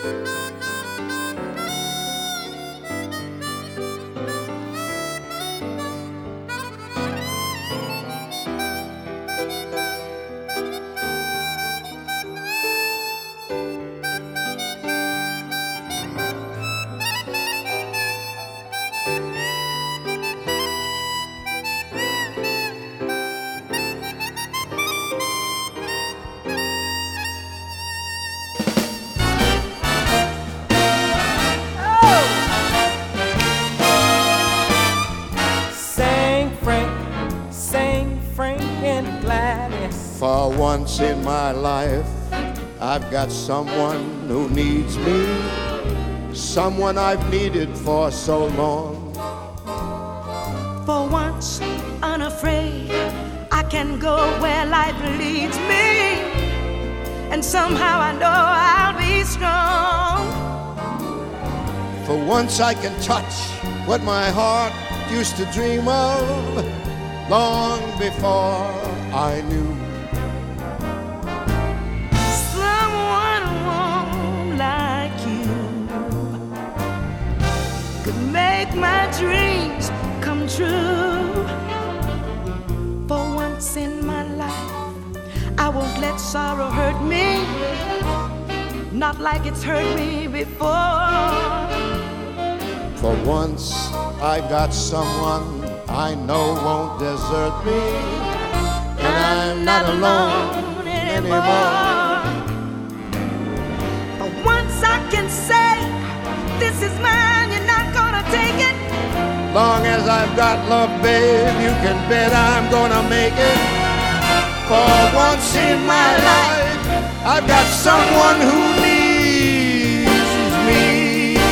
For once in my life, I've got someone who needs me, someone I've needed for so long. For once, unafraid, I can go where life leads me, and somehow I know I'll be strong. For once I can touch what my heart used to dream of long before I knew. Someone warm like you could make my dreams come true. For once in my life, I won't let sorrow hurt me, not like it's hurt me before. For once I've got someone I know won't desert me, and I'm not alone anymore. For once I can say, this is mine, you're not gonna take it. Long as I've got love, babe, you can bet I'm gonna make it. For once in my life, I've got someone who needs me.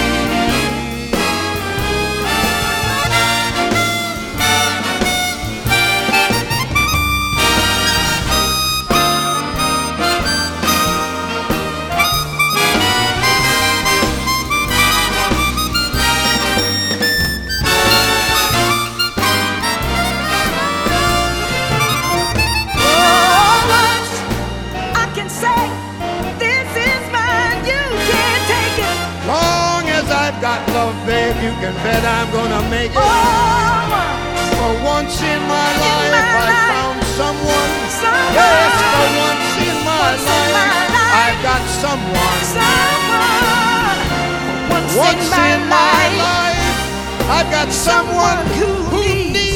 Got love, babe, you can bet I'm gonna make it. For once in my life, I found someone. Yes, for once in my life, I've got someone. Once in my life, I've got someone who needs